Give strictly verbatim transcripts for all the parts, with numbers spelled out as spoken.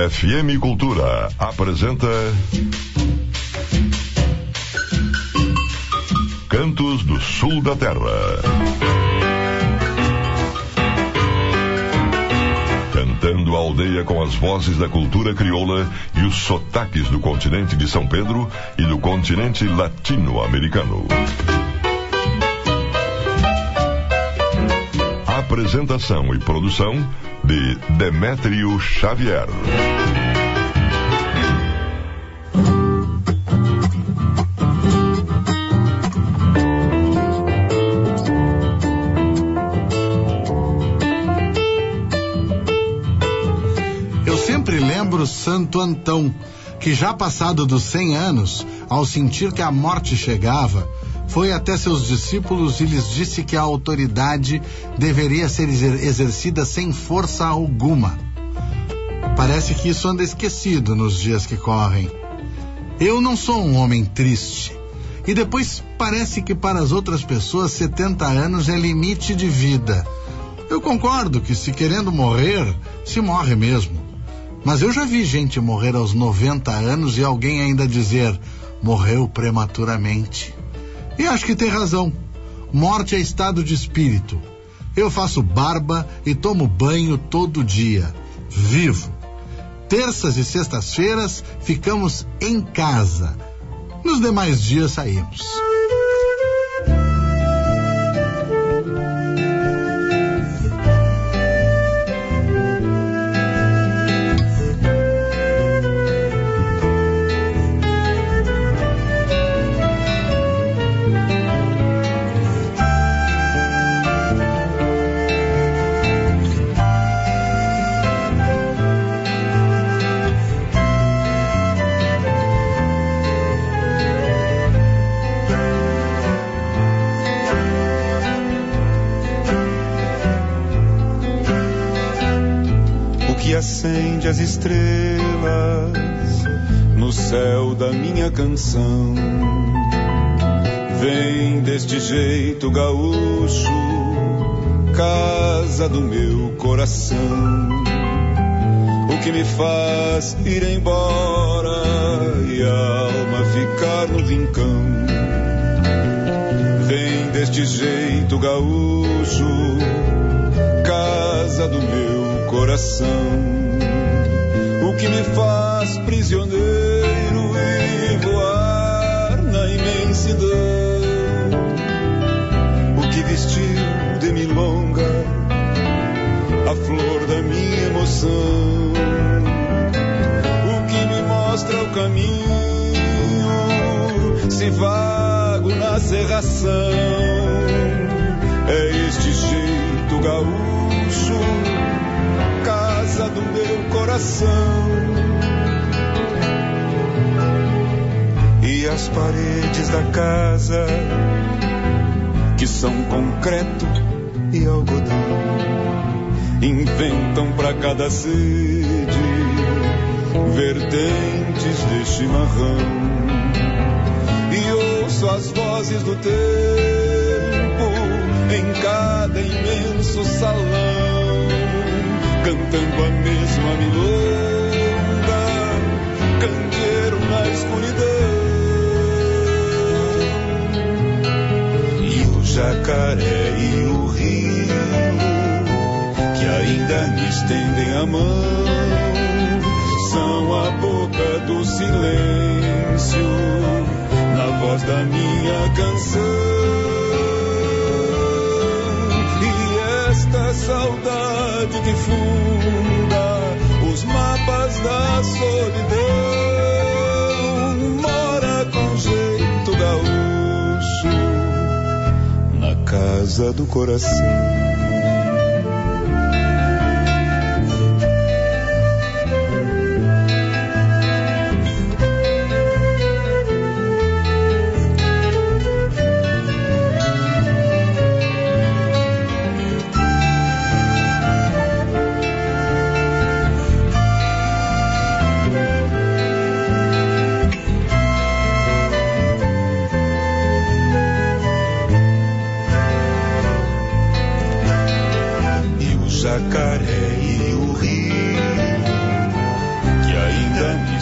F M Cultura apresenta Cantos do Sul da Terra. Cantando a aldeia com as vozes da cultura crioula e os sotaques do continente de São Pedro e do continente latino-americano. Apresentação e produção de Demétrio Xavier. Eu sempre lembro Santo Antão, que já passado dos cem anos, ao sentir que a morte chegava, foi até seus discípulos e lhes disse que a autoridade deveria ser exercida sem força alguma. Parece que isso anda esquecido nos dias que correm. Eu não sou um homem triste. E depois parece que para as outras pessoas setenta anos é limite de vida. Eu concordo que se querendo morrer, se morre mesmo. Mas eu já vi gente morrer aos noventa anos e alguém ainda dizer, morreu prematuramente. E acho que tem razão. Morte é estado de espírito. Eu faço barba e tomo banho todo dia. Vivo. Terças e sextas-feiras ficamos em casa. Nos demais dias saímos. Acende as estrelas no céu da minha canção. Vem deste jeito gaúcho, casa do meu coração. O que me faz ir embora e a alma ficar no rincão. Vem deste jeito gaúcho, casa do meu coração. O que me faz prisioneiro e voar na imensidão. O que vestiu de milonga a flor da minha emoção. O que me mostra o caminho se vago na serração. É este jeito gaúcho, casa do meu coração. E as paredes da casa, que são concreto e algodão, inventam pra cada sede vertentes de chimarrão. E ouço as vozes do tempo em cada imenso salão, cantando a mesma milonga, candeeiro na escuridão. E o jacaré e o rio, que ainda me estendem a mão, são a boca do silêncio, na voz da minha canção. Esta saudade que funda os mapas da solidão mora com jeito gaúcho na casa do coração.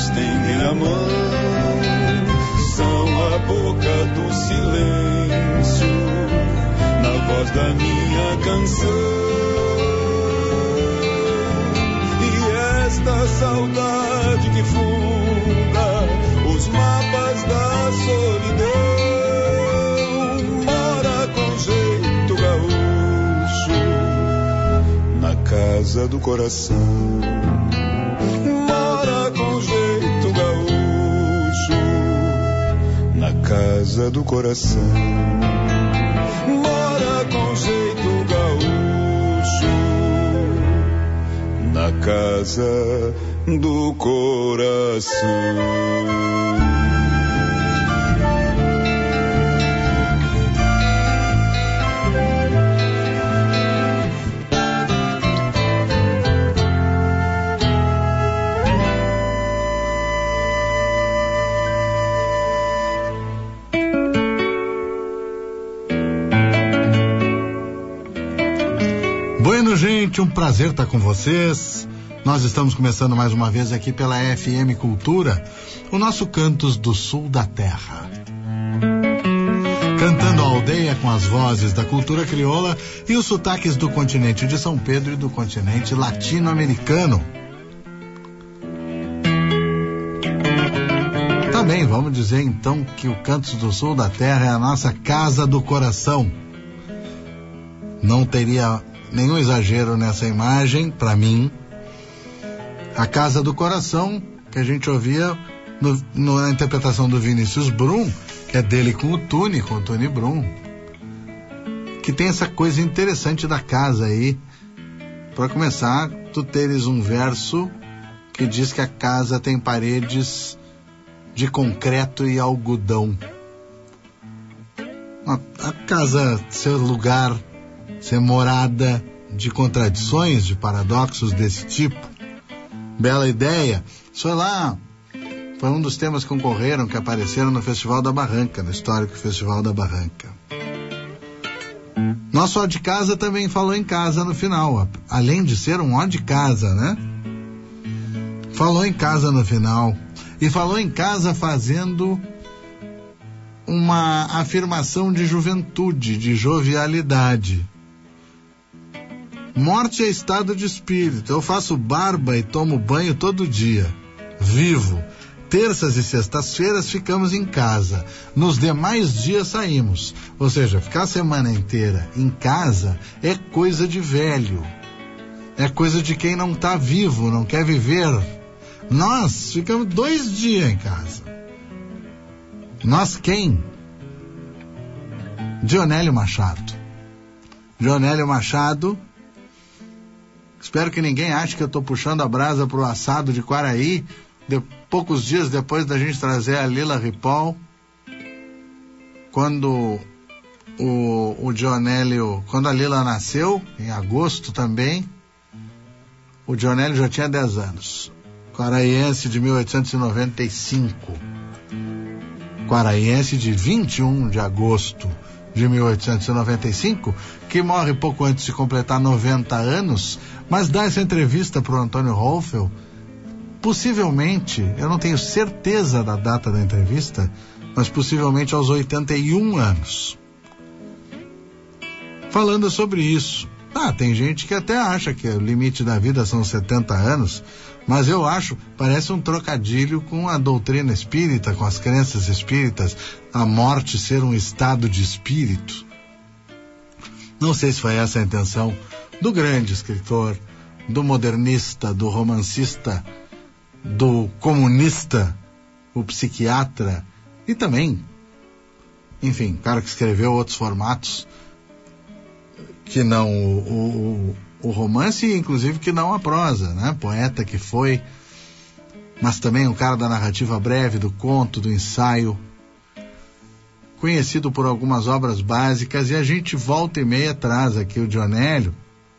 estendem a mão, são a boca do silêncio, na voz da minha canção. E esta saudade que funda os mapas da solidão mora com jeito gaúcho na casa do coração. Mora com jeito gaúcho na casa do coração. Mora com jeito gaúcho na casa do coração. Bueno, gente, um prazer estar com vocês. Nós estamos começando mais uma vez aqui pela F M Cultura, o nosso Cantos do Sul da Terra. Cantando a aldeia com as vozes da cultura crioula e os sotaques do continente de São Pedro e do continente latino-americano. Também vamos dizer então que o Cantos do Sul da Terra é a nossa casa do coração. Não teria nenhum exagero nessa imagem, para mim. A Casa do Coração, que a gente ouvia no, no, na interpretação do Vinícius Brum, que é dele com o Tune, com o Tune Brum, que tem essa coisa interessante da casa aí. Para começar, tu teres um verso que diz que a casa tem paredes de concreto e algodão. A, a casa ser lugar, ser morada de contradições, de paradoxos desse tipo. Bela ideia. Isso foi lá, foi um dos temas que concorreram, que apareceram no Festival da Barranca, no histórico Festival da Barranca. Nosso Ó de Casa também falou em casa no final, além de ser um Ó de Casa, né? Falou em casa no final. E falou em casa fazendo uma afirmação de juventude, de jovialidade. Morte é estado de espírito. Eu faço barba e tomo banho todo dia. Vivo. Terças e sextas-feiras ficamos em casa. Nos demais dias saímos. Ou seja, ficar a semana inteira em casa é coisa de velho. É coisa de quem não está vivo, não quer viver. Nós ficamos dois dias em casa. Nós quem? Dionélio Machado. Dionélio Machado. Espero que ninguém ache que eu estou puxando a brasa pro assado de Quaraí, de, poucos dias depois da gente trazer a Lila Ripoll, quando o, o Dionélio, quando a Lila nasceu, em agosto também, o Dionélio já tinha dez anos. Quaraiense de mil oitocentos e noventa e cinco. Quaraiense de vinte e um de agosto de mil oitocentos e noventa e cinco, que morre pouco antes de completar noventa anos, mas dá essa entrevista para o Antônio Rolfel, possivelmente, eu não tenho certeza da data da entrevista, mas possivelmente aos oitenta e um anos. Falando sobre isso. Ah, tem gente que até acha que o limite da vida são setenta anos, mas eu acho, parece um trocadilho com a doutrina espírita, com as crenças espíritas, a morte ser um estado de espírito. Não sei se foi essa a intenção do grande escritor, do modernista, do romancista, do comunista, o psiquiatra e também, enfim, cara que escreveu outros formatos que não o, o, o romance e inclusive que não a prosa, né? Poeta que foi, mas também um cara da narrativa breve, do conto, do ensaio, conhecido por algumas obras básicas, e a gente volta e meia traz aqui o Dionélio.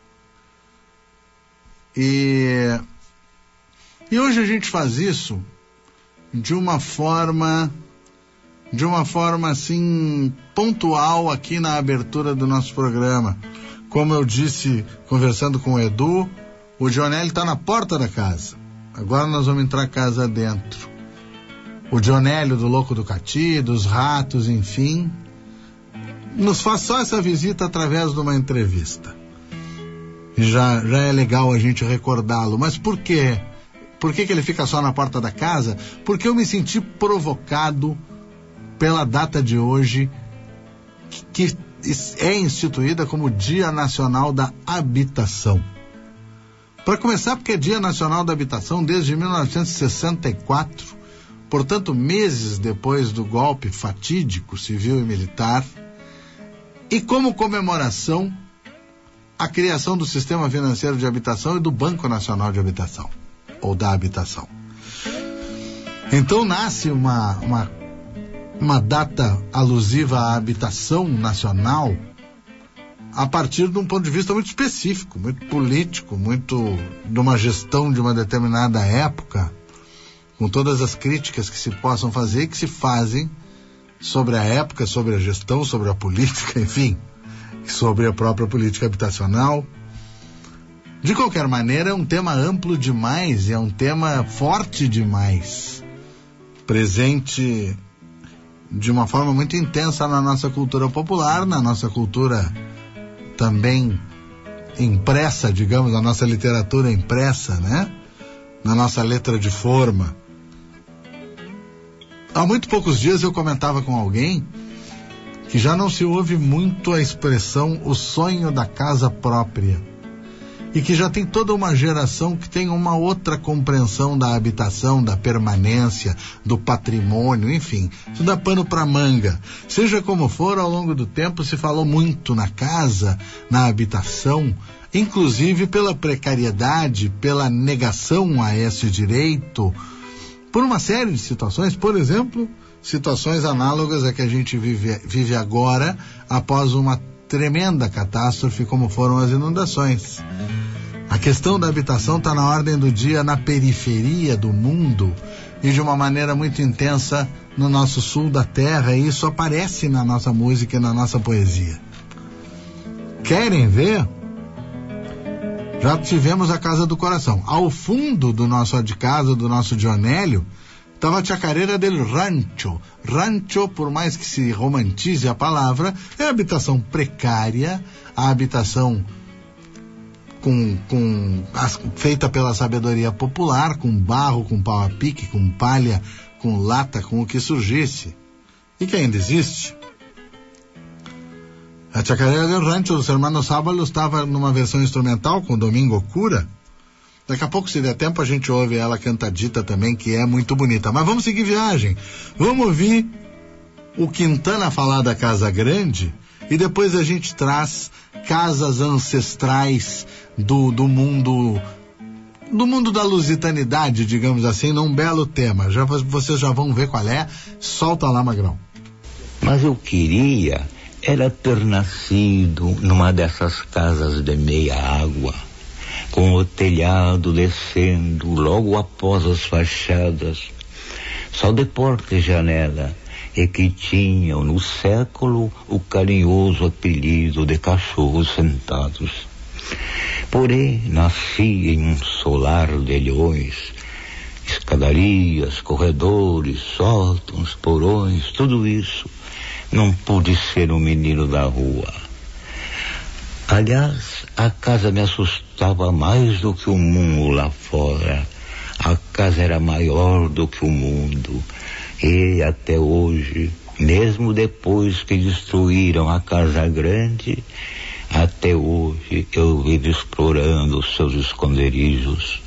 E, e hoje a gente faz isso de uma forma, de uma forma assim, pontual aqui na abertura do nosso programa. Como eu disse, conversando com o Edu, o Dionélio está na porta da casa. Agora nós vamos entrar casa dentro. O Dionélio do Louco do Cati, dos Ratos, enfim, nos faz só essa visita através de uma entrevista. Já, já é legal a gente recordá-lo. Mas por quê? Por que que ele fica só na porta da casa? Porque eu me senti provocado pela data de hoje, que é instituída como Dia Nacional da Habitação. Para começar, porque é Dia Nacional da Habitação desde mil novecentos e sessenta e quatro, portanto, meses depois do golpe fatídico civil e militar, e como comemoração, a criação do Sistema Financeiro de Habitação e do Banco Nacional de Habitação, ou da Habitação. Então nasce uma, uma, uma data alusiva à habitação nacional a partir de um ponto de vista muito específico, muito político, muito de uma gestão de uma determinada época, com todas as críticas que se possam fazer e que se fazem sobre a época, sobre a gestão, sobre a política, enfim, sobre a própria política habitacional. De qualquer maneira, é um tema amplo demais, é um tema forte demais, presente de uma forma muito intensa na nossa cultura popular, na nossa cultura também impressa, digamos, na nossa literatura impressa, né? Na nossa letra de forma. Há muito poucos dias eu comentava com alguém que já não se ouve muito a expressão o sonho da casa própria, e que já tem toda uma geração que tem uma outra compreensão da habitação, da permanência, do patrimônio, enfim, isso dá pano para manga. Seja como for, ao longo do tempo se falou muito na casa, na habitação, inclusive pela precariedade, pela negação a esse direito, por uma série de situações, por exemplo, situações análogas a que a gente vive, vive agora, após uma tremenda catástrofe como foram as inundações. A questão da habitação está na ordem do dia na periferia do mundo e de uma maneira muito intensa no nosso sul da terra, e isso aparece na nossa música e na nossa poesia. Querem ver? Já tivemos a Casa do Coração. Ao fundo do nosso de casa, do nosso Dionélio, estava a Chacarera del Rancho. Rancho, por mais que se romantize a palavra, é a habitação precária, a habitação com, com, as, feita pela sabedoria popular, com barro, com pau a pique, com palha, com lata, com o que surgisse. E que ainda existe. A Chacarera del Rancho dos Hermanos Sábalos estava numa versão instrumental com Domingo Cura. Daqui a pouco, se der tempo, a gente ouve ela cantadita também, que é muito bonita. Mas vamos seguir viagem. Vamos ouvir o Quintana falar da Casa Grande e depois a gente traz casas ancestrais do, do mundo do mundo da lusitanidade, digamos assim, num belo tema. Já, vocês já vão ver qual é. Solta lá, Magrão. Mas eu queria era ter nascido numa dessas casas de meia água, com o telhado descendo logo após as fachadas, só de porta e janela, e que tinham no século o carinhoso apelido de cachorros sentados. Porém, nasci em um solar de leões, escadarias, corredores, sótãos, porões, tudo isso. Não pude ser um menino da rua. Aliás, a casa me assustava mais do que o mundo lá fora. A casa era maior do que o mundo. E até hoje, mesmo depois que destruíram a Casa Grande, até hoje eu vivo explorando os seus esconderijos.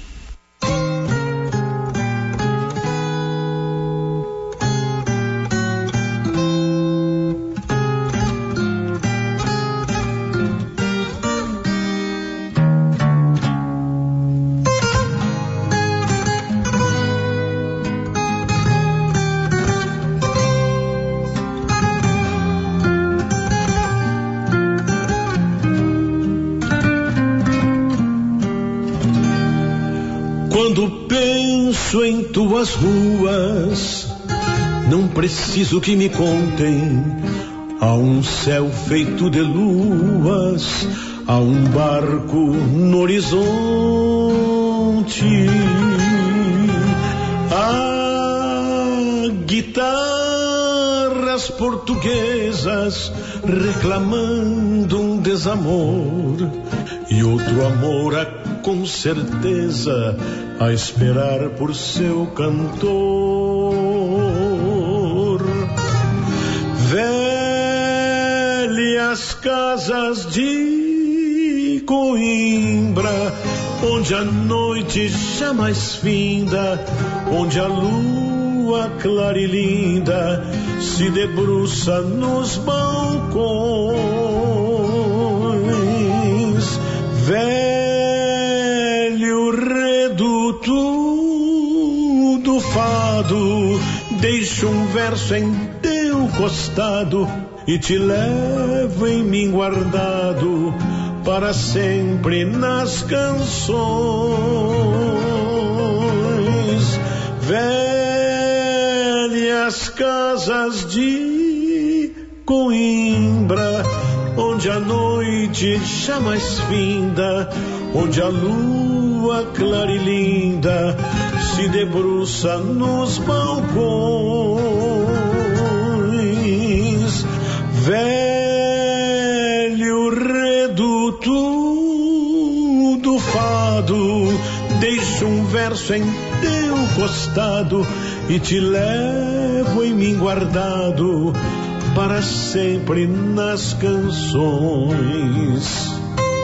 Em tuas ruas, não preciso que me contem. Há um céu feito de luas, há um barco no horizonte. guitarras portuguesas reclamando um desamor e outro amor a, com certeza a esperar por seu cantor. Velhas casas de Coimbra, onde a noite jamais finda, onde a lua clara e linda se debruça nos balcões. Velho reduto do fado, deixa um verso em teu costado e te levo em mim guardado para sempre nas canções. Velhas casas de Coimbra, onde a noite jamais finda, onde a lua clara e linda se debruça nos balcões. Velho reduto do fado, deixa um verso em teu costado e te levo em mim guardado para sempre nas canções.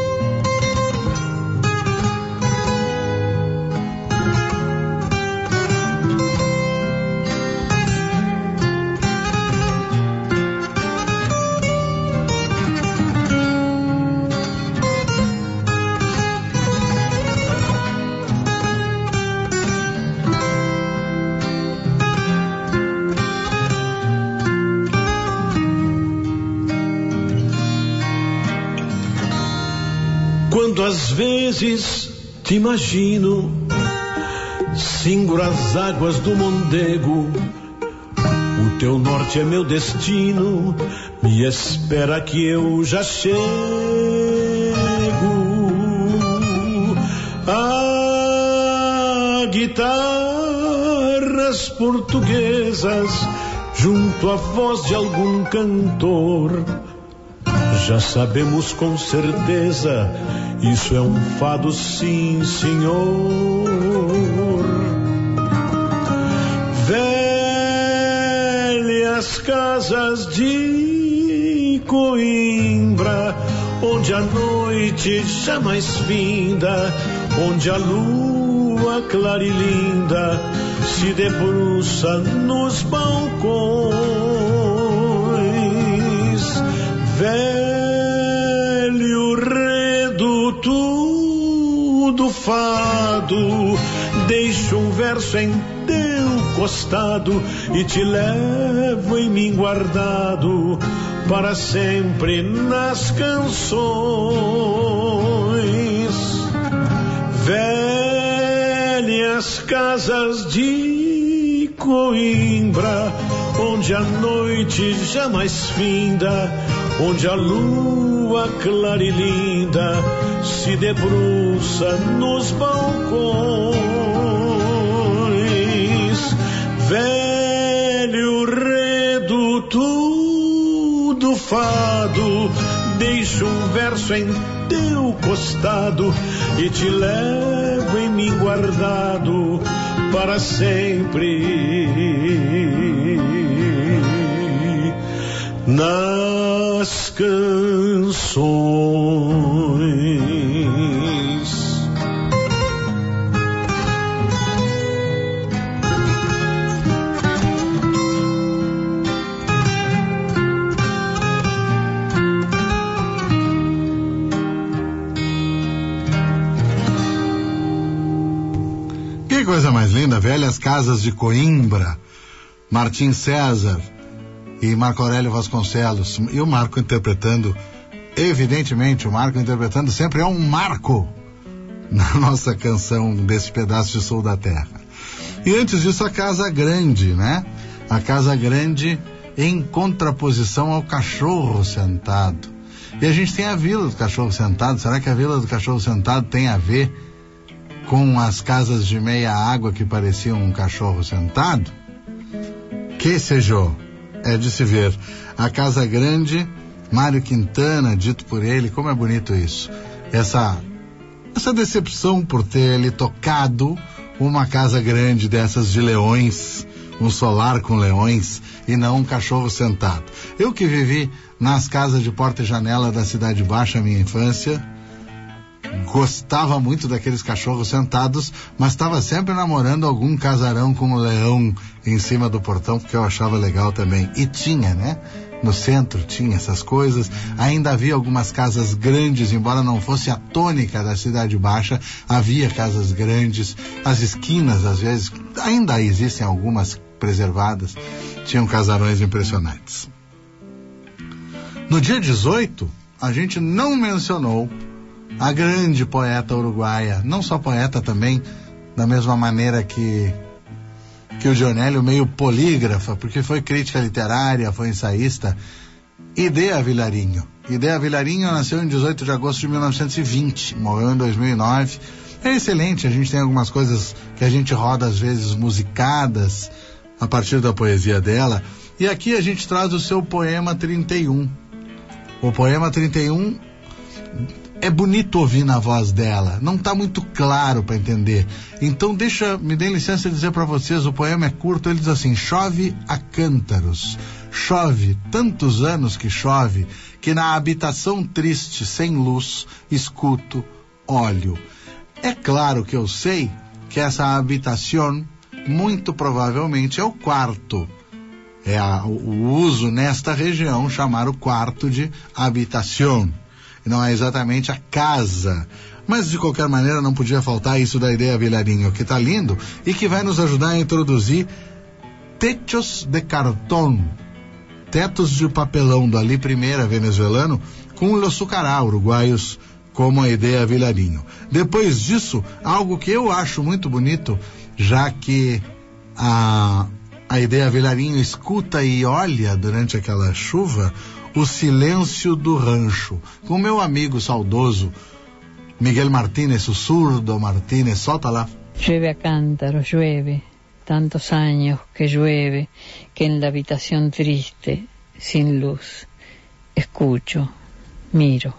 Quando às vezes te imagino, singro as águas do Mondego, o teu norte é meu destino, me espera que eu já chego. Ah, guitarras portuguesas junto à voz de algum cantor, já sabemos com certeza, isso é um fado, sim, senhor. Velhas casas de Coimbra, onde a noite jamais finda, onde a lua clara e linda se debruça nos balcões. Velho reduto do fado, deixa um verso em teu costado e te levo em mim guardado para sempre nas canções. Velhas casas de Coimbra, onde a noite jamais finda, onde a lua clara e linda se debruça nos balcões. Velho reduto do fado, deixa um verso em teu costado e te levo em mim guardado para sempre nas canções. Que coisa mais linda, Velhas Casas de Coimbra, Martim César e Marco Aurélio Vasconcelos, e o Marco interpretando, evidentemente, o Marco interpretando sempre é um marco na nossa canção desse pedaço de sul da terra. E antes disso, a Casa Grande, né? A Casa Grande em contraposição ao Cachorro Sentado. E a gente tem a Vila do Cachorro Sentado. Será que a Vila do Cachorro Sentado tem a ver com as casas de meia água que pareciam um cachorro sentado? Que seja, é de se ver. A Casa Grande, Mário Quintana, dito por ele, como é bonito isso. Essa, essa decepção por ter ele tocado uma casa grande dessas de leões, um solar com leões e não um cachorro sentado. Eu que vivi nas casas de porta e janela da Cidade Baixa, minha infância, gostava muito daqueles cachorros sentados, mas estava sempre namorando algum casarão com um leão em cima do portão, porque eu achava legal também. E tinha, né? No centro tinha essas coisas. Ainda havia algumas casas grandes, embora não fosse a tônica da Cidade Baixa, havia casas grandes. As esquinas, às vezes, ainda existem algumas preservadas, tinham casarões impressionantes. No dia dezoito, a gente não mencionou a grande poeta uruguaia, não só poeta também, da mesma maneira que que o Dionélio, meio polígrafa, porque foi crítica literária, foi ensaísta, Idea Vilarinho. Idea Vilarinho nasceu em dezoito de agosto de mil novecentos e vinte, morreu em dois mil e nove. É excelente, a gente tem algumas coisas que a gente roda às vezes musicadas a partir da poesia dela, e aqui a gente traz o seu poema trinta e um. O poema trinta e um é bonito ouvir na voz dela, não está muito claro para entender. Então deixa, me dê licença de dizer para vocês, o poema é curto, ele diz assim: chove a cântaros, chove tantos anos que chove, que na habitação triste, sem luz, escuto, olho. É claro que eu sei que essa habitação, muito provavelmente, é o quarto. É a, o uso nesta região chamar o quarto de habitação. Não é exatamente a casa, mas de qualquer maneira não podia faltar isso da Idea Vilarinho, que está lindo e que vai nos ajudar a introduzir techos de cartón, tetos de papelão do Ali Primeira venezuelano com Los Sucará, uruguaios, como a Idea Vilarinho. Depois disso, algo que eu acho muito bonito, já que a, a Idea Vilarinho escuta e olha durante aquela chuva o silêncio do rancho, com meu amigo saudoso Miguel Martínez, o surdo Martínez. Solta lá. Llueve a cántaro, llueve, tantos años que llueve, que en la habitación triste, sin luz, escucho, miro.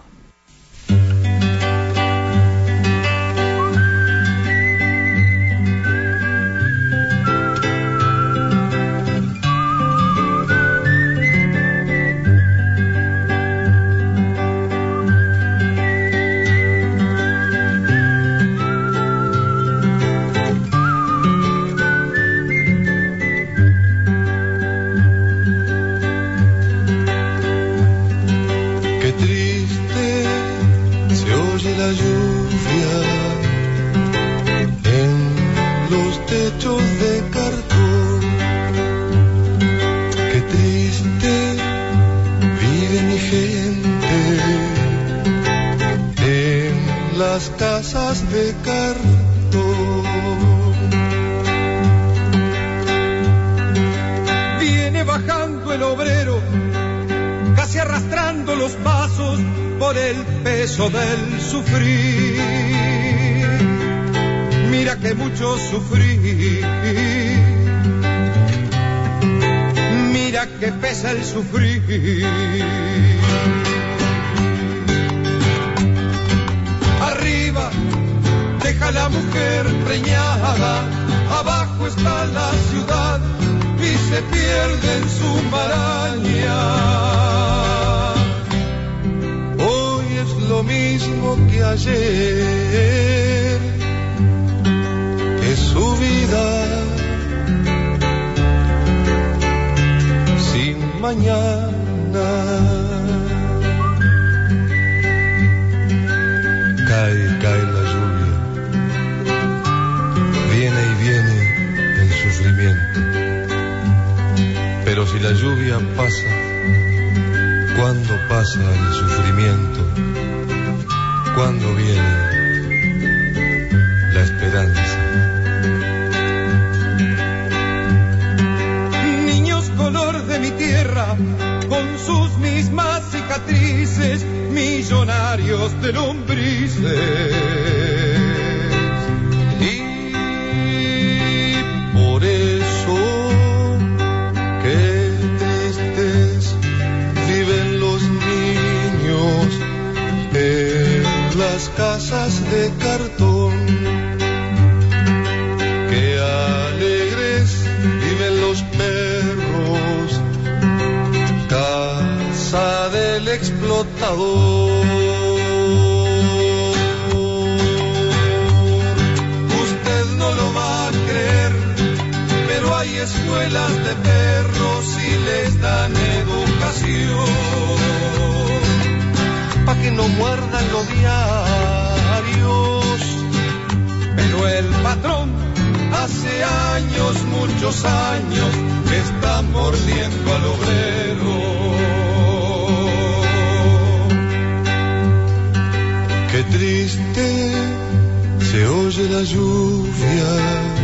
De cartón. Viene bajando el obrero, casi arrastrando los pasos por el peso del sufrir. Mira que mucho sufrí, mira que pesa el sufrir. Arriba deja la mujer preñada, abajo está la ciudad y se pierde en su maraña. Hoy es lo mismo que ayer, que su vida sin mañana. Cae, cae la lluvia, viene y viene el sufrimiento. Pero si la lluvia pasa, ¿cuándo pasa el sufrimiento? ¿Cuándo viene la esperanza? Niños color de mi tierra, con sus mismas cicatrices, millonarios de lombrices. Y por eso las casas de cartón. Qué alegres viven los perros, casa del explotador. Usted no lo va a creer, pero hay escuelas de perros y les dan educación, pa' que no muerdan los diarios. Pero el patrón hace años, muchos años, que está mordiendo al obrero. Qué triste se oye la lluvia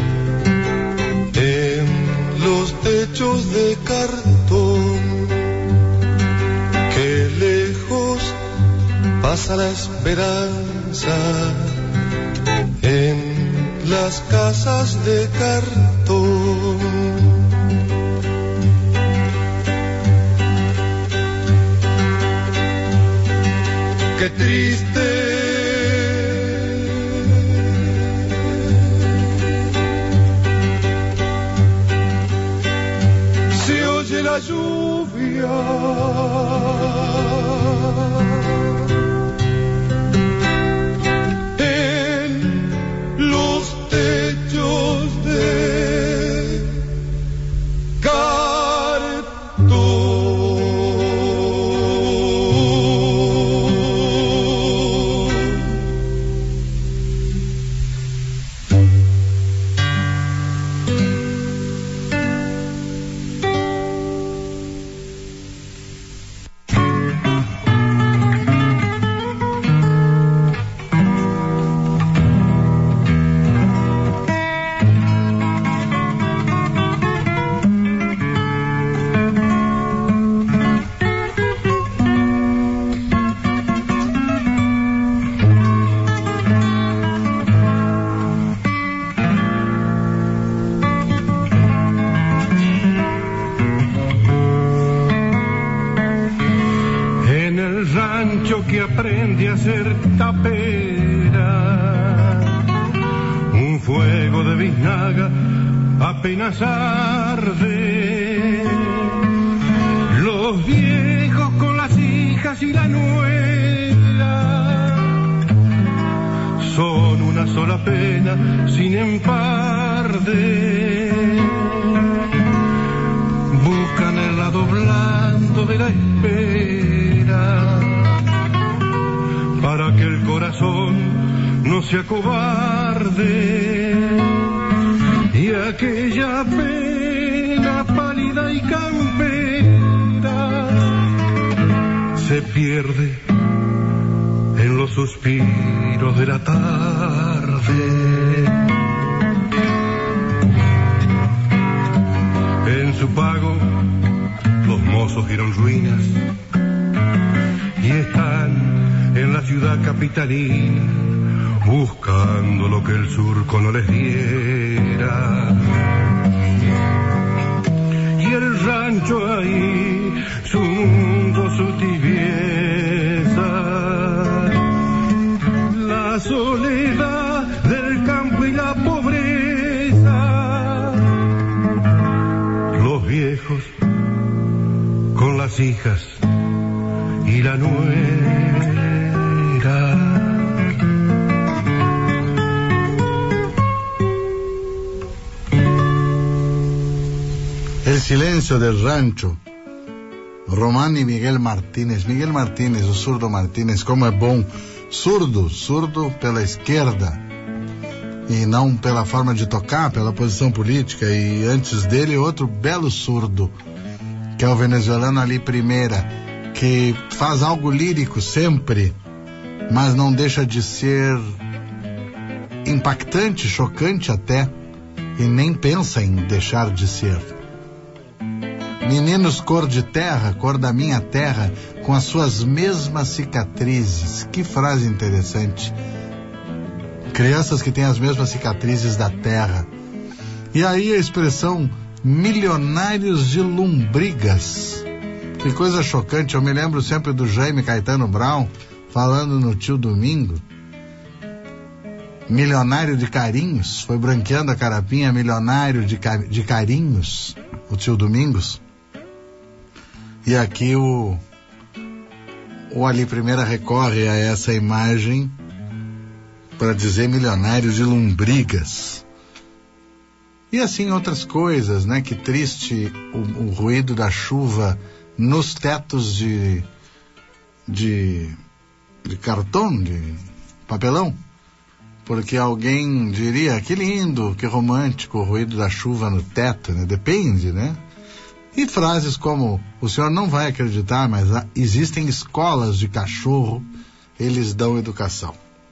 en los techos de cartón. Qué lejos pasa la esperanza en las casas de cartón. Qué triste se oye la lluvia en los techos de Que aprende a ser tapera, un fuego de biznaga apenas arde. Los viejos con las hijas y la nuera son una sola pena sin emparde. Buscan el lado blando de la espera para que el corazón no se acobarde, y aquella pena pálida y campera se pierde en los suspiros de la tarde. En su pago los mozos dieron ruinas y están en la ciudad capitalina buscando lo que el surco no les diera. Y el rancho ahí, su mundo, su tibieza, la soledad del campo y la pobreza. Los viejos con las hijas y la nuera. El silencio del rancho. Román e Miguel Martínez. Miguel Martínez, o surdo Martínez, como é bom. Surdo, surdo pela esquerda e não pela forma de tocar, pela posição política. E antes dele, outro belo surdo, que é o venezuelano Ali Primeira, que faz algo lírico sempre, mas não deixa de ser impactante, chocante até, e nem pensa em deixar de ser. Meninos cor de terra, cor da minha terra, com as suas mesmas cicatrizes. Que frase interessante. Crianças que têm as mesmas cicatrizes da terra. E aí a expressão milionários de lombrigas. Que coisa chocante. Eu me lembro sempre do Jaime Caetano Brown falando no tio Domingo, milionário de carinhos, foi branqueando a carapinha, milionário de, de carinhos, o tio Domingos. E aqui o, o Ali Primeira recorre a essa imagem para dizer milionário de lombrigas. E assim outras coisas, né? Que triste o, o ruído da chuva nos tetos de, de, de cartão, de papelão. Porque alguém diria, que lindo, que romântico o ruído da chuva no teto, né? Depende, né? E frases como, o senhor não vai acreditar, mas existem escolas de cachorro, eles dão educação.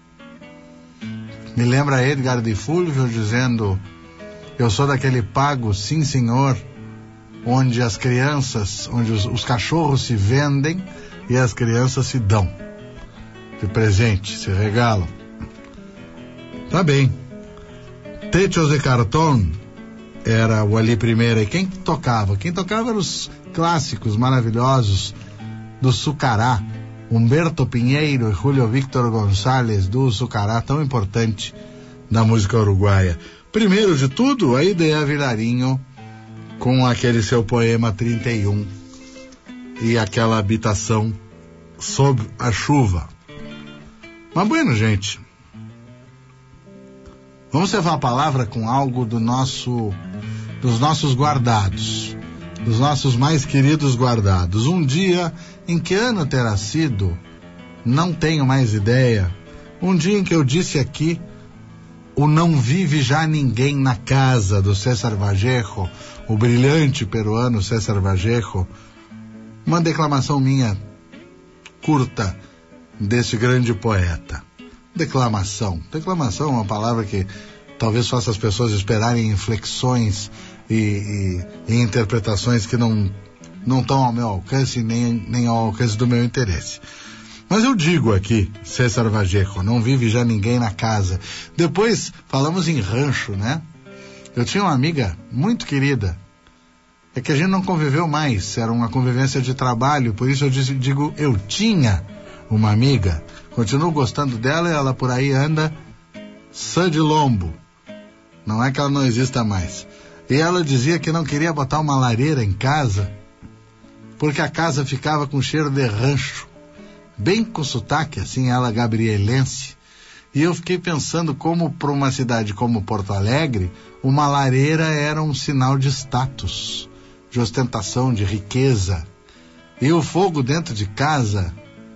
Me lembra Edgar de Fulvio dizendo, eu sou daquele pago, sim senhor, onde as crianças, onde os, os cachorros se vendem e as crianças se dão de presente, se regalam. Tá bem. Techos de Cartón era o Ali Primeira. E quem tocava? Quem tocava eram os clássicos maravilhosos do Sucará. Humberto Pinheiro e Julio Víctor González do Sucará, tão importante da música uruguaia. Primeiro de tudo, a Ideia Vilarinho com aquele seu poema trinta e um e aquela habitação sob a chuva. Mas bueno, gente, vamos levar a palavra com algo do nosso, dos nossos guardados, dos nossos mais queridos guardados. Um dia, em que ano terá sido? Não tenho mais ideia. Um dia em que eu disse aqui, o Não Vive Já Ninguém na Casa, do César Vallejo, o brilhante peruano César Vallejo, uma declamação minha curta desse grande poeta. Declamação. Declamação é uma palavra que talvez faça as pessoas esperarem inflexões e, e, e interpretações que não não estão ao meu alcance nem, nem ao alcance do meu interesse. Mas eu digo aqui, César Vallejo, não vive já ninguém na casa. Depois falamos em rancho, né? Eu tinha uma amiga muito querida. É que a gente não conviveu mais, era uma convivência de trabalho, por isso eu digo, eu tinha uma amiga. Continuo gostando dela e ela por aí anda sã de lombo. Não é que ela não exista mais. E ela dizia que não queria botar uma lareira em casa, porque a casa ficava com cheiro de rancho. Bem com sotaque, assim, ela gabrielense. E eu fiquei pensando como para uma cidade como Porto Alegre, uma lareira era um sinal de status, de ostentação, de riqueza. E o fogo dentro de casa,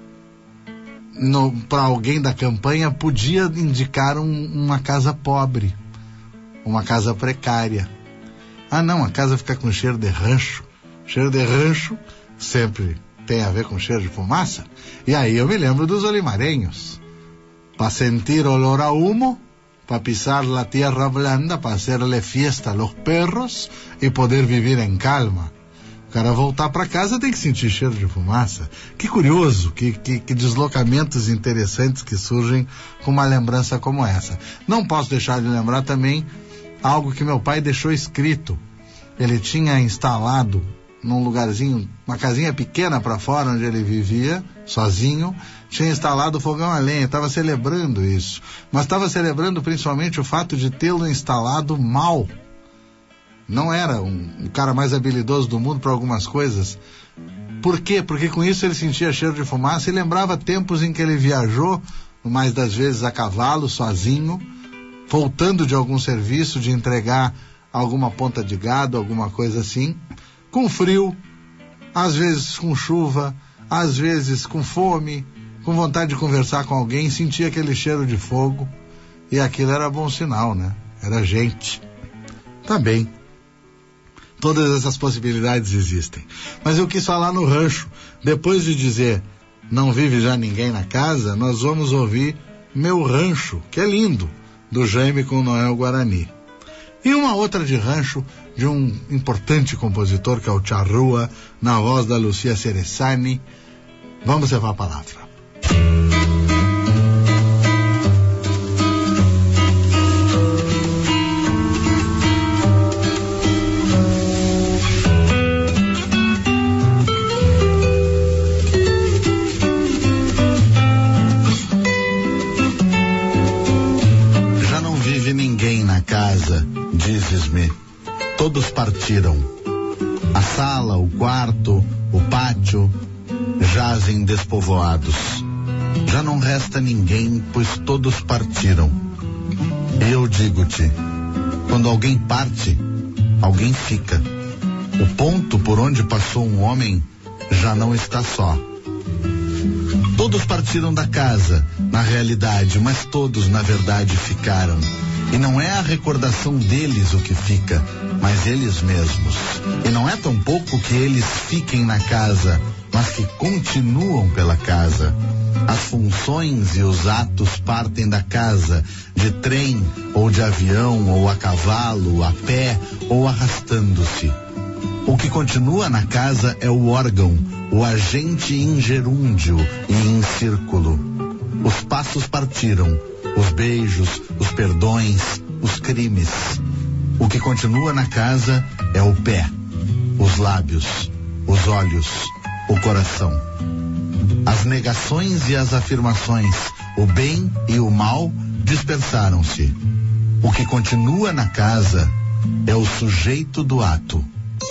para alguém da campanha, podia indicar um, uma casa pobre, uma casa precária. Ah não, a casa fica com cheiro de rancho. Cheiro de rancho sempre tem a ver com cheiro de fumaça. E aí eu me lembro dos olimareños. Para sentir olor a humo, para pisar la tierra blanda, para hacerle fiesta a los perros e poder viver em calma. O cara voltar para casa tem que sentir cheiro de fumaça. Que curioso, que, que, que deslocamentos interessantes que surgem com uma lembrança como essa. Não posso deixar de lembrar também algo que meu pai deixou escrito. Ele tinha instalado num lugarzinho, uma casinha pequena para fora onde ele vivia, sozinho, tinha instalado o fogão a lenha, estava celebrando isso. Mas estava celebrando principalmente o fato de tê-lo instalado mal. Não era um, o cara mais habilidoso do mundo para algumas coisas. Por quê? Porque com isso ele sentia cheiro de fumaça e lembrava tempos em que ele viajou, mais das vezes a cavalo, sozinho, voltando de algum serviço, de entregar alguma ponta de gado, alguma coisa assim, com frio, às vezes com chuva, às vezes com fome, com vontade de conversar com alguém, sentia aquele cheiro de fogo, e aquilo era bom sinal, né? Era gente. Tá bem. Todas essas possibilidades existem. Mas eu quis falar no rancho. Depois de dizer, não vive já ninguém na casa, nós vamos ouvir Meu Rancho, que é lindo, do Jaime com Noel Guarani. E uma outra de rancho, de um importante compositor, que é o Charrua, na voz da Lucia Ceressani. Vamos levar a palavra. casa, dizes-me, todos partiram. A sala, o quarto, o pátio jazem despovoados. Já não resta ninguém, pois todos partiram. Eu digo-te, quando alguém parte, alguém fica. O ponto por onde passou um homem já não está só. Todos partiram da casa, na realidade, mas todos, na verdade, ficaram. E não é a recordação deles o que fica, mas eles mesmos. E não é tampouco que eles fiquem na casa, mas que continuam pela casa. As funções e os atos partem da casa, de trem, ou de avião, ou a cavalo, a pé, ou arrastando-se. O que continua na casa é o órgão, o agente em gerúndio e em círculo. Os passos partiram, os beijos, os perdões, os crimes. O que continua na casa é o pé, os lábios, os olhos, o coração. As negações e as afirmações, o bem e o mal dispersaram-se. O que continua na casa é o sujeito do ato.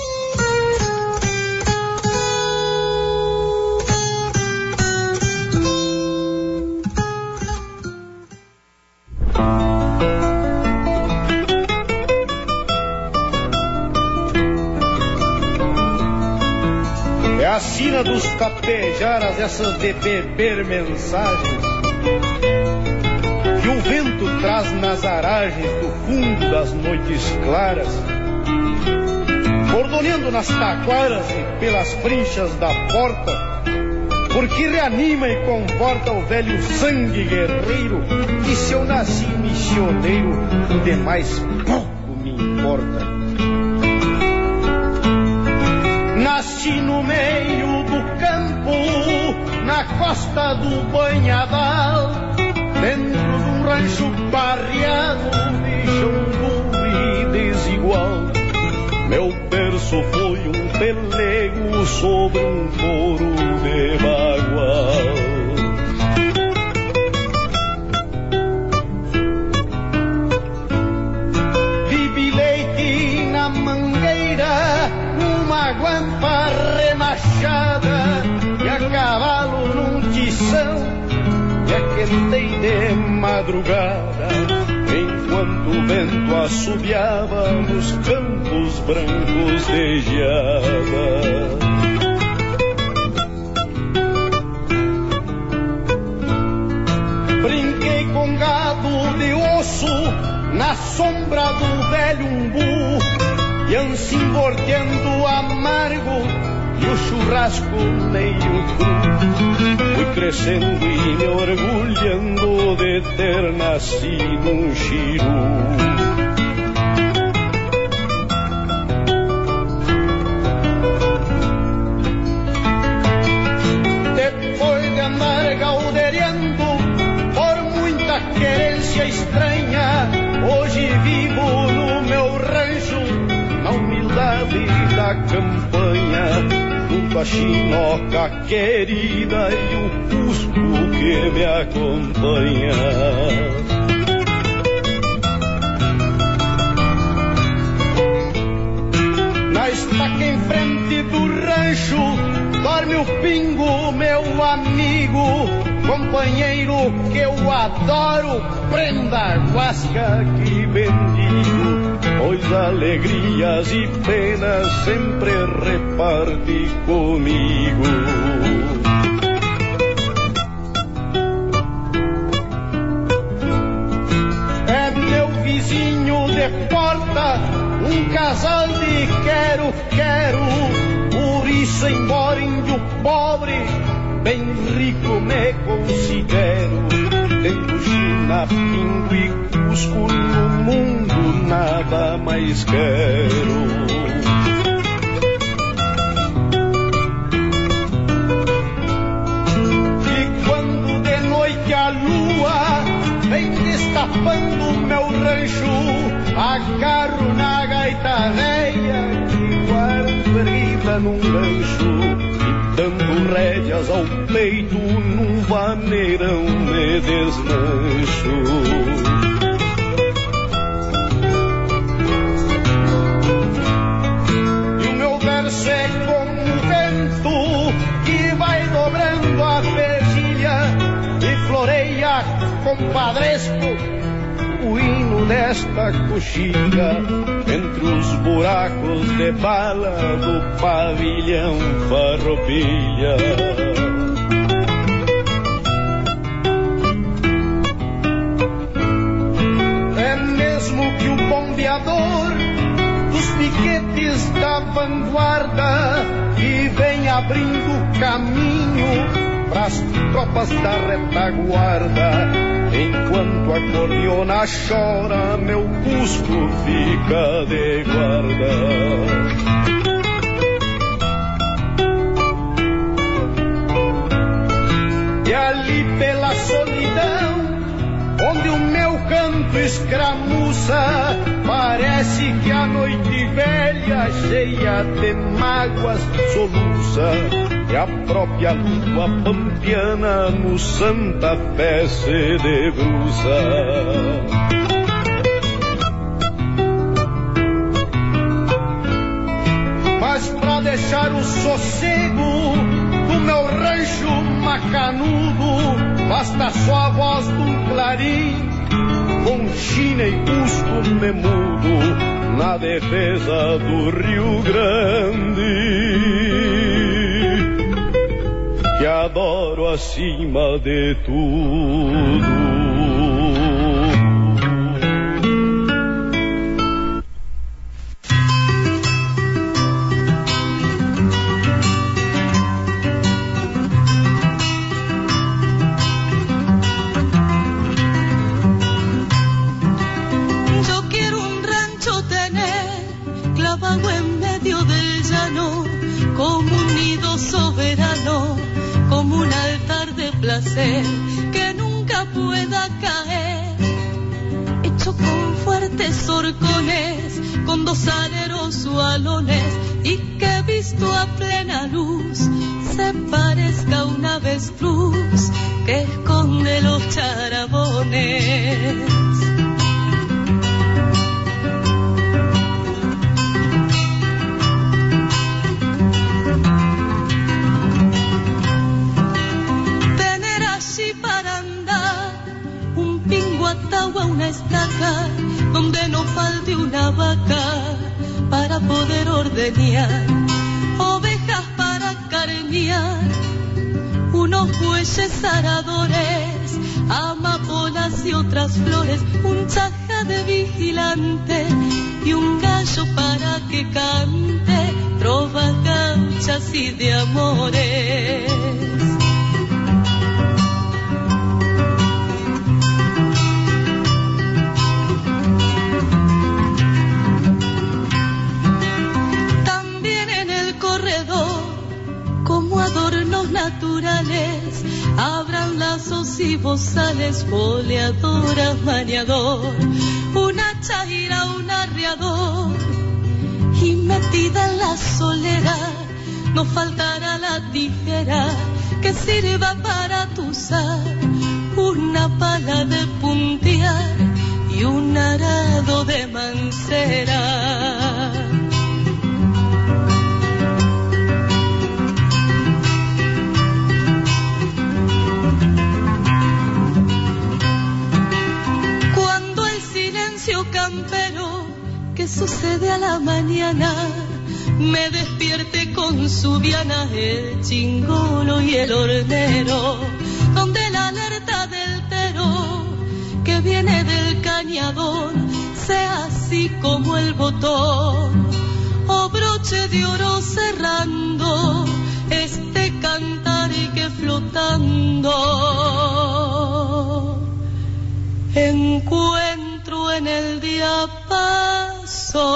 A sina dos tapejaras, essas de beber mensagens que o vento traz nas aragens do fundo das noites claras, bordoneando nas taquaras e pelas frinchas da porta, porque reanima e conforta o velho sangue guerreiro, que se eu nasci missioneiro, demais pouco me importa. Nasci no meio do campo, na costa do Banhadal, dentro de um rancho barreado de chão duro e desigual. Meu berço foi um pelego sobre um couro de bagual. Vivi leite na mangueira, numa guampa remachada, e a cavalo num tição, e aquentei de madrugada, enquanto o vento assobiava nos campos brancos de geada. Brinquei com gado de osso na sombra do velho umbu, e assim bordeando amargo e o churrasco meio cru. Fui crescendo e me orgulhando de ter nascido um chiru. Depois de andar galderiando por muita querência estranha, hoje vivo no meu rancho, na humildade da campanha, junto a chinoca querida e o cusco que me acompanha. Na estaca em frente do rancho dorme o Pingo, meu amigo, companheiro que eu adoro, prenda guasca que bendigo, pois alegrias e penas sempre reparte comigo. É meu vizinho de porta, um casal de quero-quero, por isso embora índio pobre, bem rico me considero. Tendo China, Pingo e Cusco no mundo, nada mais quero. E quando de noite a lua vem destapando meu rancho, agarro na gaita velha que guardo erguida num gancho, dando rédeas ao peito, num vaneirão me desmancho. compadresco o hino desta coxilha entre os buracos de bala do pavilhão Farroupilha. É mesmo que o bombeador dos piquetes da vanguarda que vem abrindo caminho pras tropas da retaguarda. Enquanto a cordiona chora, meu Cusco fica de guarda. E ali pela solidão, onde o meu canto escramuça, parece que a noite velha, cheia de mágoas, soluça. E a própria lua pampiana no Santa Fé se debruça. Mas pra deixar o sossego do meu rancho macanudo, basta só a voz de um clarim, com China e Cusco me mudo na defesa do Rio Grande, que adoro acima de tudo. Yo quiero un rancho tener, clavado en medio del llano, como un nido soberano, como un altar de placer que nunca pueda caer, hecho con fuertes horcones, con dos aleros o alones, y que visto a plena luz se parezca a una avestruz que esconde los charabones. A una estaca donde no falte una vaca para poder ordeñar, ovejas para carnear, unos bueyes aradores, amapolas y otras flores, un chaja de vigilante y un gallo para que cante trovas gauchas y de amores. Adornos naturales, abran lazos y bozales, boleadoras, maniador, una chaira, un arriador, y metida en la solera no faltará la tijera que sirva para tuzar, una pala de puntear y un arado de mancera. Campero que sucede a la mañana me despierte con su viana el chingolo y el hornero, donde la alerta del tero que viene del cañador sea así como el botón o broche de oro cerrando este cantar y que flotando encuentro en el diapaso.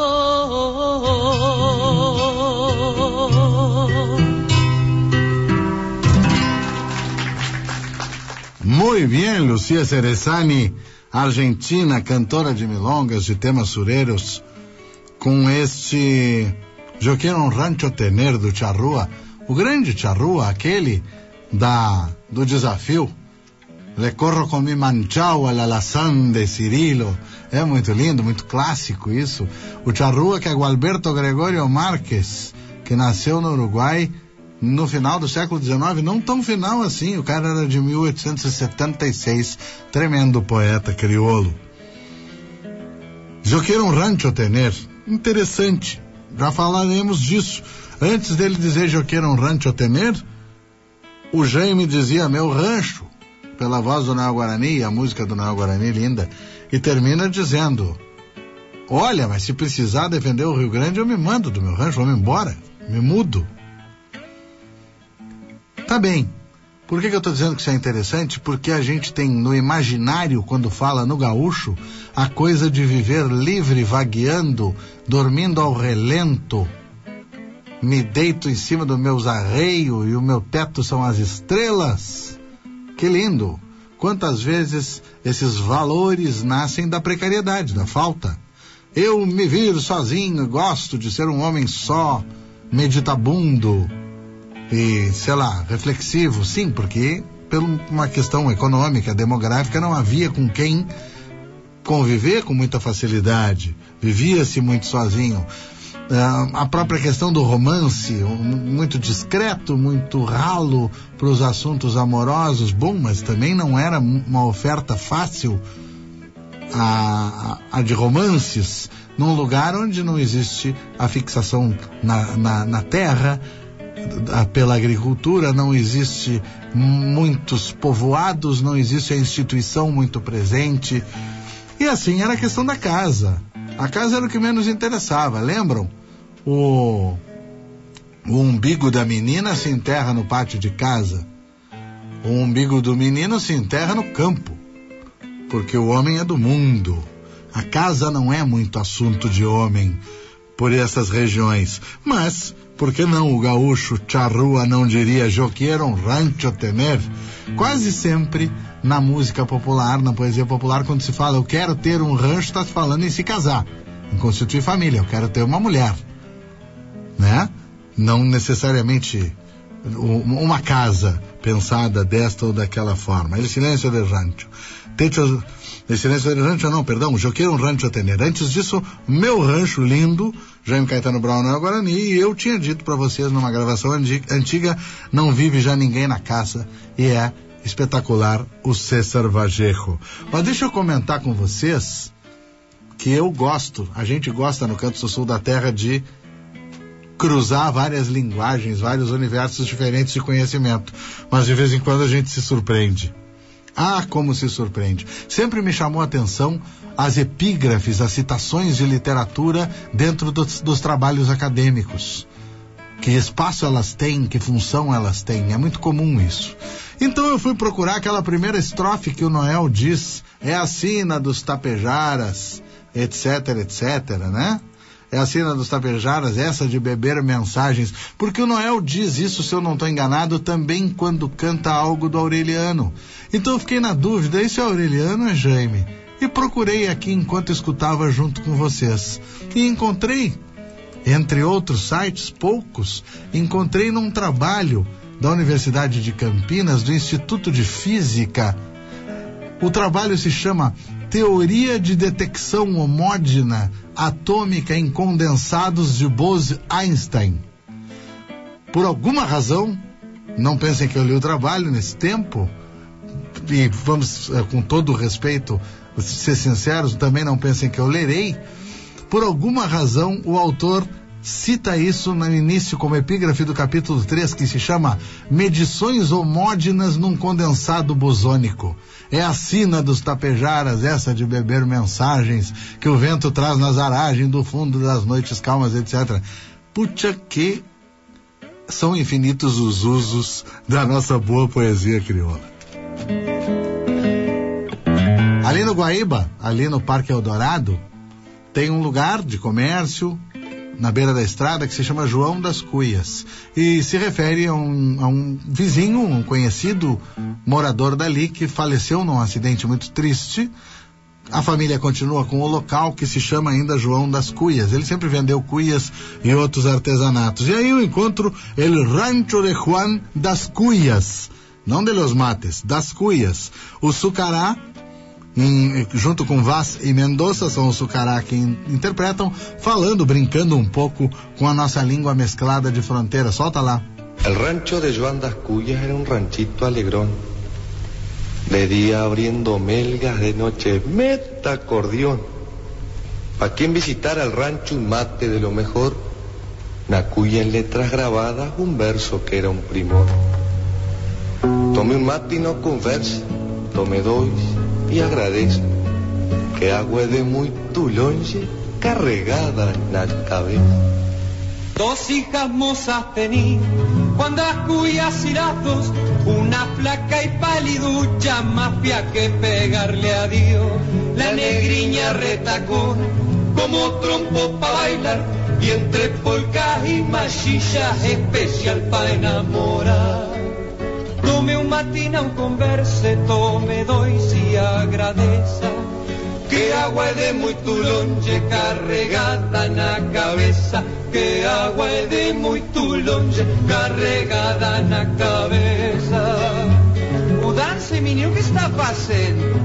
Muy bien, Lucía Cerezani, argentina, cantora de milongas, de temas sureiros, com este Eu Quero um Rancho Tener do Charrúa, o grande Charrúa, aquele da, do desafio. Le corro con mi manchao al alazán de Cirilo. É muito lindo, muito clássico isso. O Charrúa, que é Gualberto Gregorio Márquez, que nasceu no Uruguai no final do século dezenove, não tão final assim, o cara era de mil oitocentos e setenta e seis, tremendo poeta crioulo. Eu quero um rancho tener, interessante, já falaremos disso. Antes dele dizer eu quero um rancho tener, o Jaime dizia meu rancho, pela voz do Noel Guarani, a música do Noel Guarani linda, e termina dizendo: olha, mas se precisar defender o Rio Grande, eu me mando do meu rancho, vou-me embora, me mudo. Tá bem. Por que que eu tô dizendo que isso é interessante? Porque a gente tem no imaginário, quando fala no gaúcho, a coisa de viver livre, vagueando, dormindo ao relento. Me deito em cima do meus arreios e o meu teto são as estrelas. Que lindo! Quantas vezes esses valores nascem da precariedade, da falta. Eu me viro sozinho, gosto de ser um homem só, meditabundo e, sei lá, reflexivo, sim, porque por uma questão econômica, demográfica, não havia com quem conviver com muita facilidade, vivia-se muito sozinho. Uh, a própria questão do romance, um, muito discreto, muito ralo para os assuntos amorosos, bom, mas também não era uma oferta fácil a, a, a de romances, num lugar onde não existe a fixação na, na, na terra, a, pela agricultura, não existe muitos povoados, não existe a instituição muito presente, e assim era a questão da casa. A casa era o que menos interessava, lembram? O, o umbigo da menina se enterra no pátio de casa. O umbigo do menino se enterra no campo. Porque o homem é do mundo. A casa não é muito assunto de homem por essas regiões. Mas, por que não o gaúcho charrua não diria "yo quiero un rancho tener"? Quase sempre na música popular, na poesia popular, quando se fala eu quero ter um rancho, está se falando em se casar, em constituir família, eu quero ter uma mulher, né? Não necessariamente uma casa pensada desta ou daquela forma. El silêncio del rancho. Techo, el silêncio del rancho, não, perdão, eu quero um rancho tener. Antes disso, meu rancho lindo, Jaime Caetano Brown no Guarani, e eu tinha dito para vocês numa gravação antiga, não vive já ninguém na casa, e é espetacular o César Vallejo. Mas deixa eu comentar com vocês que eu gosto, a gente gosta no Canto do Sul da Terra de cruzar várias linguagens, vários universos diferentes de conhecimento, mas de vez em quando a gente se surpreende. Ah, como se surpreende. Sempre me chamou a atenção as epígrafes, as citações de literatura dentro dos, dos trabalhos acadêmicos. Que espaço elas têm, que função elas têm, é muito comum isso. Então eu fui procurar aquela primeira estrofe que o Noel diz, é a sina dos tapejaras, etc, etc, né? É a sina dos tapejaras, essa de beber mensagens, porque o Noel diz isso, se eu não estou enganado, também quando canta algo do Aureliano. Então eu fiquei na dúvida, isso é Aureliano ou é Jaime? E procurei aqui enquanto escutava junto com vocês. E encontrei, entre outros sites, poucos, encontrei num trabalho da Universidade de Campinas, do Instituto de Física. O trabalho se chama Teoria de Detecção Homógena Atômica em Condensados de Bose-Einstein. Por alguma razão, não pensem que eu li o trabalho nesse tempo, e vamos, com todo o respeito, ser sinceros, também não pensem que eu lerei. Por alguma razão, o autor cita isso no início como epígrafe do capítulo três, que se chama Medições Homógenas num Condensado Bosônico. É a sina dos tapejaras, essa de beber mensagens que o vento traz nas aragens do fundo das noites calmas, etcétera. Puxa, que são infinitos os usos da nossa boa poesia crioula. Ali no Guaíba, ali no Parque Eldorado, tem um lugar de comércio na beira da estrada que se chama João das Cuias e se refere a um, a um vizinho, um conhecido morador dali que faleceu num acidente muito triste. A família continua com o local que se chama ainda João das Cuias. Ele sempre vendeu cuias e outros artesanatos. E aí eu encontro El Rancho de Juan das Cuias, não de los Mates, das Cuias. O Sucará, Hum, junto com Vaz e Mendonça, são os Sucará que in, interpretam, falando, brincando um pouco com a nossa língua mesclada de fronteira. Solta lá. El rancho de Joan das Cuyas era un ranchito alegrón. De día abriendo melgas, de noche meta acordeón. Pa' quien visitara el rancho un mate de lo mejor, nacuya en letras grabadas un verso que era un primor. Tome un mate y no converse, tome dois y agradezco, que agua de muy tu longe carregada en la cabeza. Dos hijas mozas tení, Juan das Cuyas y las dos, una flaca y paliducha, más fea que pegarle a Dios. La negriña retacona, como trompo pa' bailar, y entre polcas y machillas especial pa' enamorar. Tome un matina, un converse, tome dois y agradeza, que agua es de muy tu longe carregada en la cabeza, que agua es de muy tu longe carregada en la cabeza. Mudanse, mi niño, ¿qué está pasando?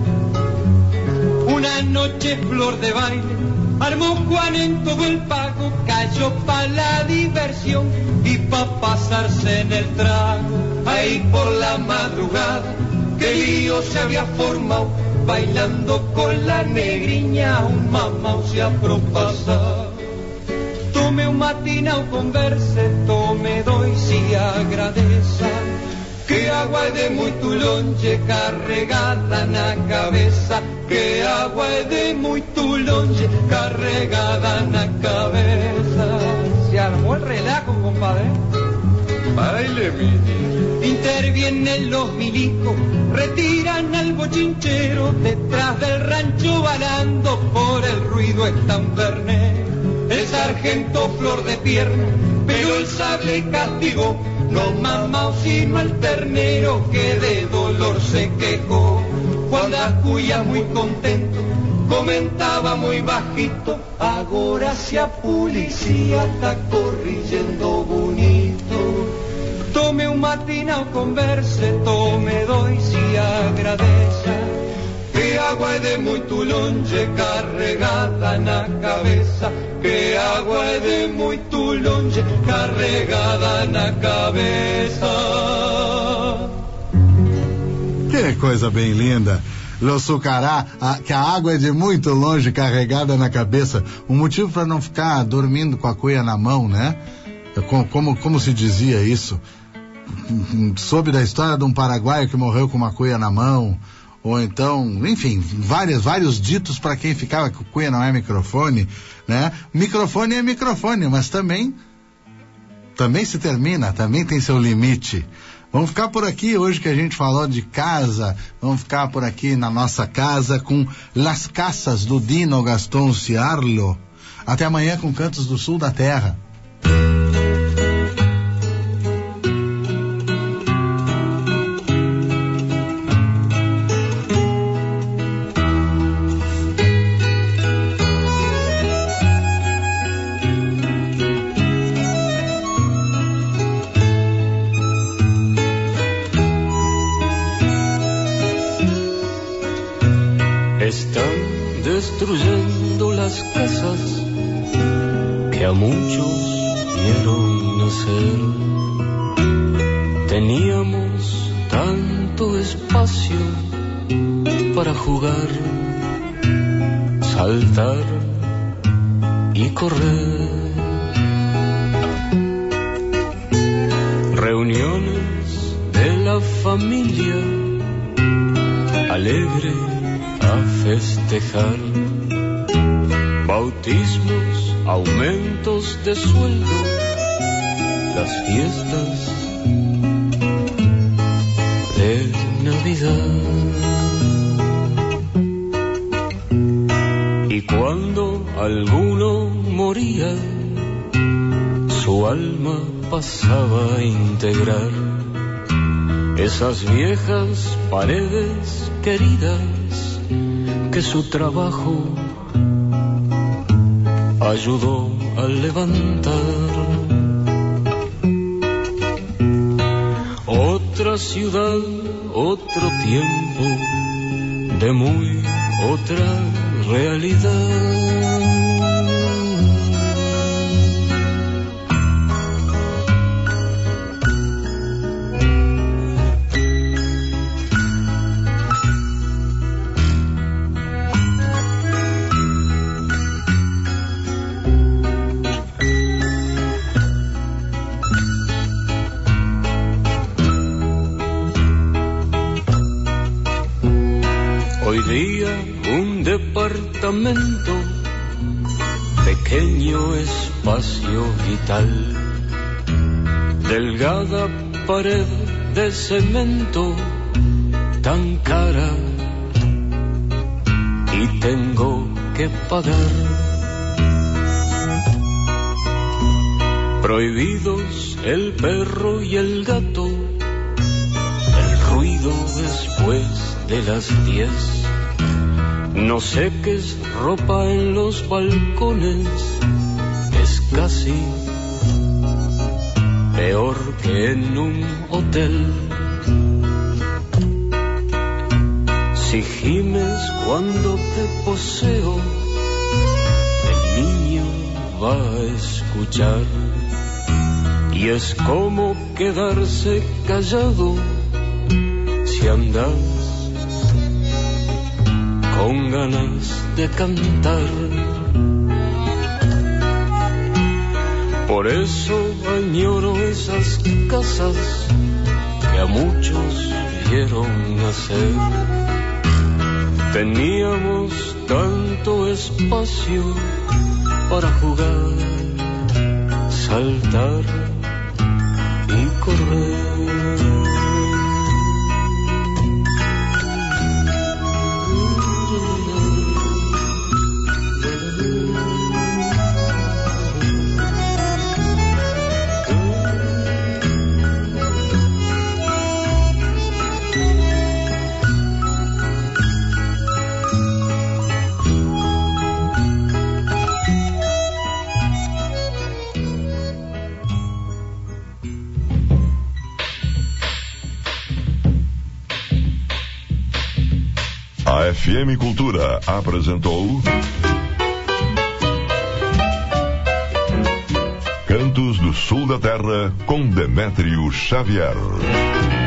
Una noche flor de baile, armó Juan en todo el pago, cayó pa' la diversión y pa' pasarse en el trago. Ahí por la madrugada, que lío se había formado, bailando con la negriña, un mamao se ha propasado. Tome un matina o converse, tome dois y agradeza, que agua es de muy tu longe carregada en la cabeza, que agua es de muy tu longe carregada en la cabeza. Se armó el relajo, compadre. Baile, mi niño. Intervienen los milicos, retiran al bochinchero, detrás del rancho balando, por el ruido está un ternero. El sargento flor de pierna, pero el sable castigó, no mamao sino al ternero que de dolor se quejó. Juan das Cuyas muy contento, comentaba muy bajito, agora si a policía está corriendo bonito. Tome un matina o converse, tome dois y agradeza, que agua es de muy tu longe carregada en la cabeza, que agua es de muy tu longe carregada en la cabeza. Que coisa bem linda. Lo Sucará, a, que a água é de muito longe carregada na cabeça. Um motivo para não ficar dormindo com a cuia na mão, né? Como, como, como se dizia isso? Soube da história de um paraguaio que morreu com uma cuia na mão, ou então, enfim, vários, vários ditos para quem ficava com cuia não é microfone, né? Microfone é microfone, mas também também se termina, também tem seu limite. Vamos ficar por aqui hoje que a gente falou de casa, vamos ficar por aqui na nossa casa com Las Casas do Dino Gaston Ciarlo. Até amanhã com Cantos do Sul da Terra. Están destruyendo las casas que a muchos vieron nacer. Teníamos tanto espacio para jugar, saltar y correr. Reuniones de la familia alegre a festejar, bautismos, aumentos de sueldo, las fiestas de Navidad. Y cuando alguno moría, su alma pasaba a integrar esas viejas paredes queridas que su trabajo ayudó a levantar. Otra ciudad, otro tiempo, de muy otra realidad. apartamento, pequeño espacio vital, delgada pared de cemento, tan cara, y tengo que pagar. Prohibidos el perro y el gato, el ruido después de las diez. No sé qué es ropa en los balcones, es casi peor que en un hotel. Si gimes cuando te poseo, el niño va a escuchar. Y es como quedarse callado si andas con ganas de cantar. Por eso añoro esas casas que a muchos vieron nacer. Teníamos tanto espacio para jugar, saltar y correr. A F M Cultura apresentou Cantos do Sul da Terra com Demétrio Xavier.